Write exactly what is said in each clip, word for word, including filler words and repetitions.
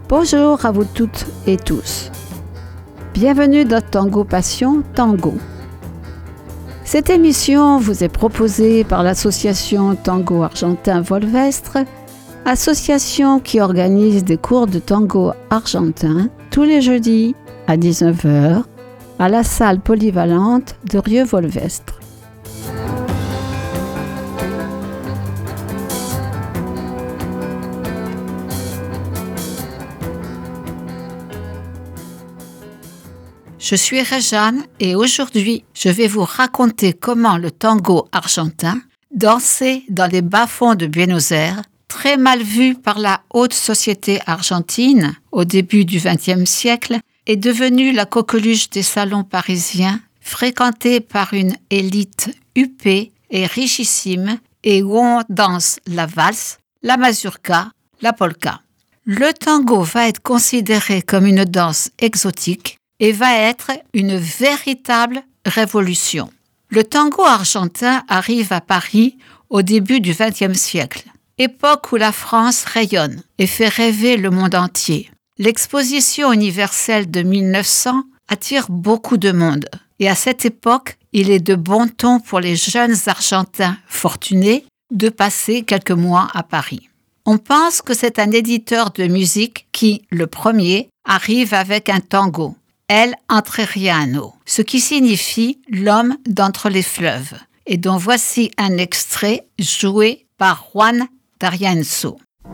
Bonjour à vous toutes et tous. Bienvenue dans Tango Passion Tango. Cette émission vous est proposée par l'association Tango Argentin Volvestre, association qui organise des cours de tango argentin tous les jeudis à dix-neuf heures à la salle polyvalente de Rieux-Volvestre. Je suis Réjeanne et aujourd'hui, je vais vous raconter comment le tango argentin, dansé dans les bas-fonds de Buenos Aires, très mal vu par la haute société argentine au début du vingtième siècle, est devenu la coqueluche des salons parisiens, fréquentée par une élite huppée et richissime et où on danse la valse, la mazurka, la polka. Le tango va être considéré comme une danse exotique et va être une véritable révolution. Le tango argentin arrive à Paris au début du vingtième siècle, époque où la France rayonne et fait rêver le monde entier. L'exposition universelle de mille neuf cents attire beaucoup de monde et à cette époque, il est de bon ton pour les jeunes Argentins fortunés de passer quelques mois à Paris. On pense que c'est un éditeur de musique qui, le premier, arrive avec un tango, El Entrerriano, ce qui signifie l'homme d'entre les fleuves, et dont voici un extrait joué par Juan D'Arienzo.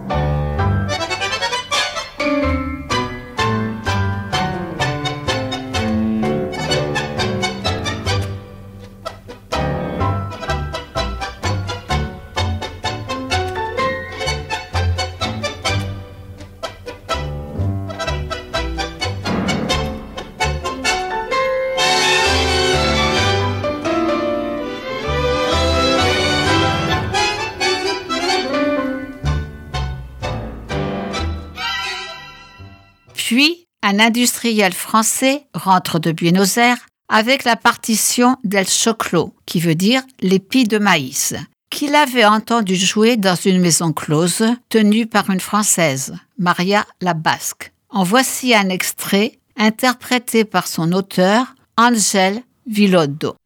Puis, un industriel français rentre de Buenos Aires avec la partition del choclo, qui veut dire l'épi de maïs, qu'il avait entendu jouer dans une maison close tenue par une Française, Maria la Basque. En voici un extrait interprété par son auteur, Ángel Villoldo.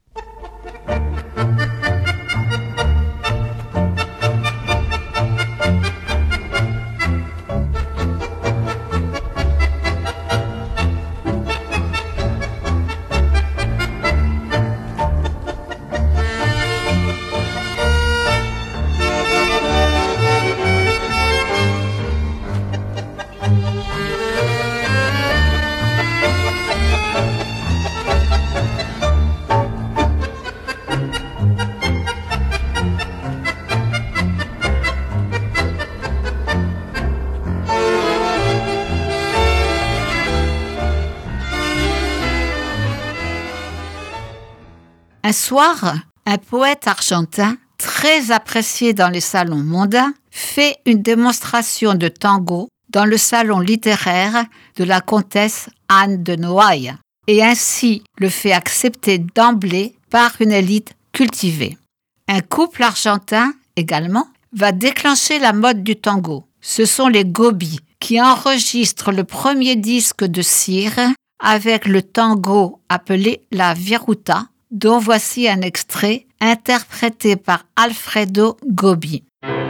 Un soir, un poète argentin, très apprécié dans les salons mondains, fait une démonstration de tango dans le salon littéraire de la comtesse Anne de Noailles, et ainsi le fait accepter d'emblée par une élite cultivée. Un couple argentin, également, va déclencher la mode du tango. Ce sont les Gobi, qui enregistrent le premier disque de cire avec le tango appelé la viruta, dont voici un extrait interprété par Alfredo Gobi.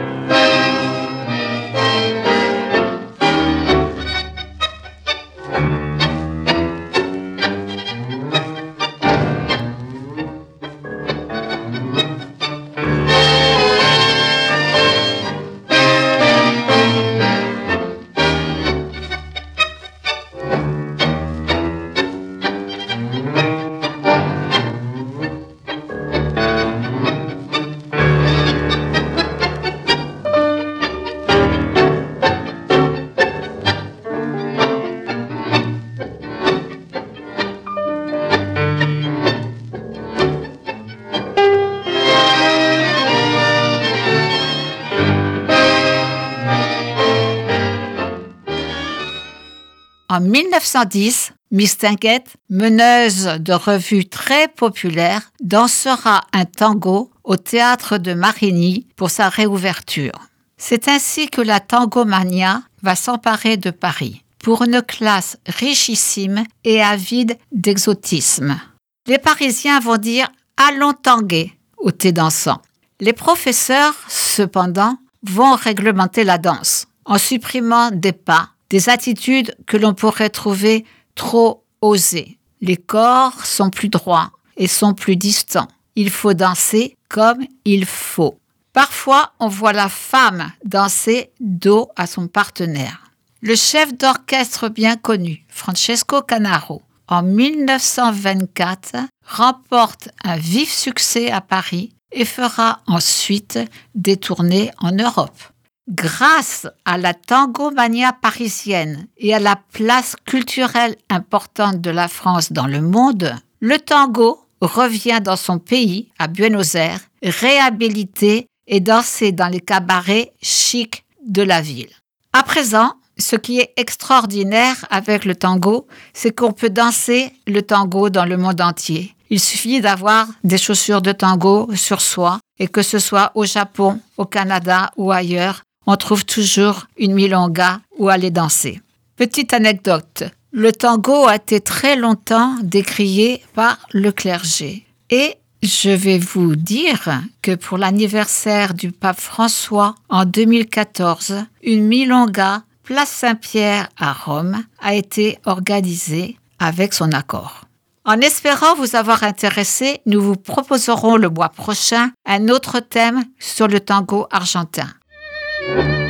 En mille neuf cent dix, Miss Tinguette, meneuse de revue très populaire, dansera un tango au théâtre de Marigny pour sa réouverture. C'est ainsi que la tangomania va s'emparer de Paris. pour une classe richissime et avide d'exotisme. Les Parisiens vont dire « allons tanguer » au thé dansant. Les professeurs, cependant, vont réglementer la danse en supprimant des pas, des attitudes que l'on pourrait trouver trop osées. Les corps sont plus droits et sont plus distants. Il faut danser comme il faut. Parfois, on voit la femme danser dos à son partenaire. Le chef d'orchestre bien connu, Francesco Canaro, en dix-neuf cent vingt-quatre, remporte un vif succès à Paris et fera ensuite des tournées en Europe. Grâce à la tangomania parisienne et à la place culturelle importante de la France dans le monde, le tango revient dans son pays, à Buenos Aires, réhabilité et dansé dans les cabarets chics de la ville. À présent, ce qui est extraordinaire avec le tango, c'est qu'on peut danser le tango dans le monde entier. Il suffit d'avoir des chaussures de tango sur soi et que ce soit au Japon, au Canada ou ailleurs, on trouve toujours une milonga où aller danser. Petite anecdote, le tango a été très longtemps décrié par le clergé. Et je vais vous dire que pour l'anniversaire du pape François en deux mille quatorze, une milonga Place Saint-Pierre à Rome a été organisée avec son accord. En espérant vous avoir intéressé, nous vous proposerons le mois prochain un autre thème sur le tango argentin.